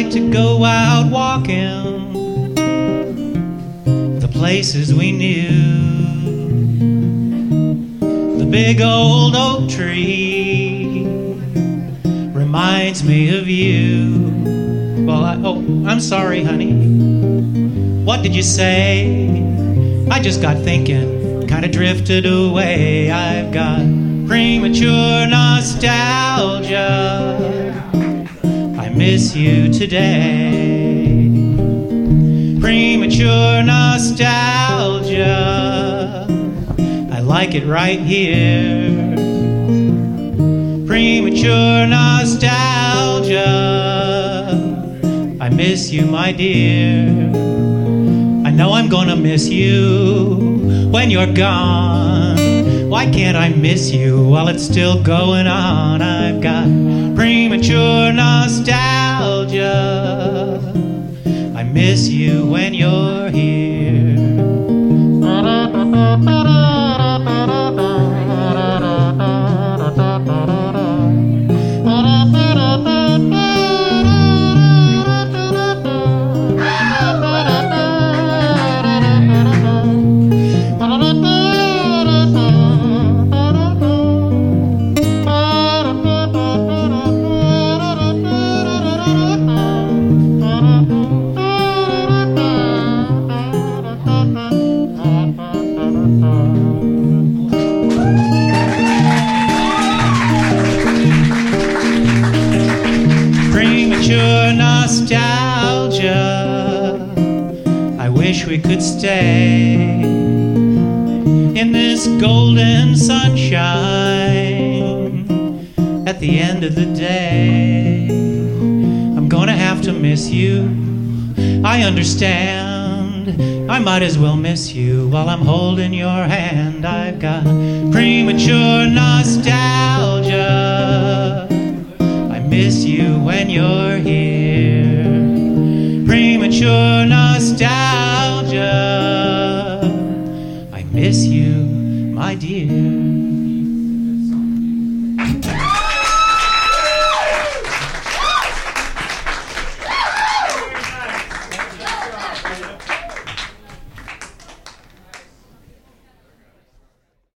like to go out walking the places we knew. The big old oak tree reminds me of you. Well, I'm sorry, honey. What did you say? I just got thinking, kind of drifted away. I've got premature nostalgia. I miss you today. Premature nostalgia. I like it right here. Premature nostalgia. I miss you, my dear. I know I'm gonna miss you when you're gone. Why can't I miss you while it's still going on? I've got premature nostalgia. I miss you when you're here. Premature nostalgia. I wish we could stay in this golden sunshine at the end of the day. I'm gonna have to miss you, I understand. I might as well miss you while I'm holding your hand. I've got premature nostalgia. I miss you when you're here. Premature nostalgia. I miss you, my dear.